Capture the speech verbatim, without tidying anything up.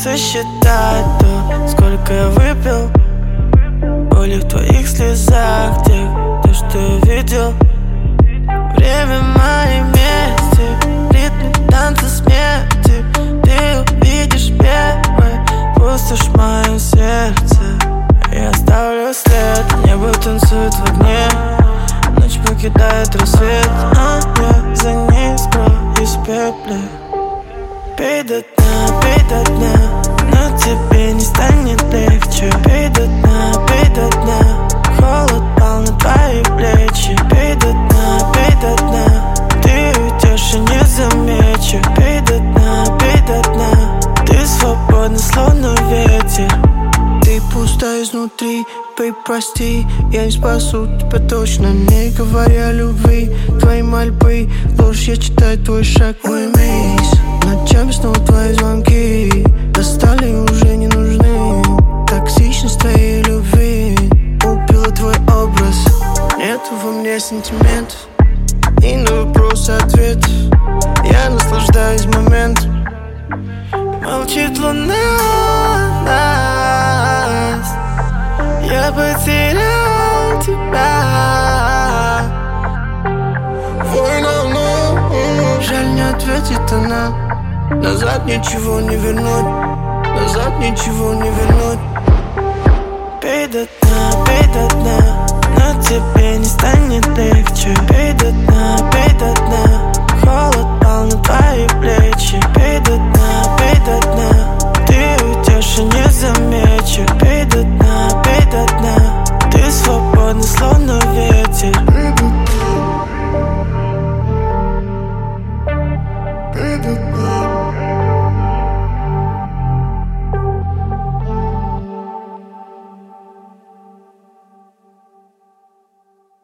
сосчитать то, сколько я выпил. Боли в твоих слезах, тех, то, что я видел. Время моей мести, в ритме танца смерти. Ты увидишь первой, пустишь мое сердце. Я оставлю след, небо танцует в огне. Ночь покидает рассвет, а я за ней скроюсь в пепле. Пей до дна, пей до дна, но тебе не станет легче. Пей до дна, пей до дна, холод пал на твои плечи. Пей до дна, пей до дна, ты уйдешь и не замечу. Пей до дна, пей до дна, ты свободна, словно ветер. Ты пуста изнутри, пей, прости, я не спасу тебя точно. Не говоря о любви, твои мольбы, ложь, я читаю твой шаг. Уймись, ночами снова твои звонки достали, уже не нужны. Токсичность твоей любви убила твой образ. Нету во мне сантиментов и на вопрос ответ. Я наслаждаюсь моментом. Молчит луна, я потерял тебя. Война, но жаль, не ответит она. Назад ничего не вернуть, назад ничего не вернуть. Пей до дна, пей до дна, но тебе не станет легче. Пей до дна, пей до дна,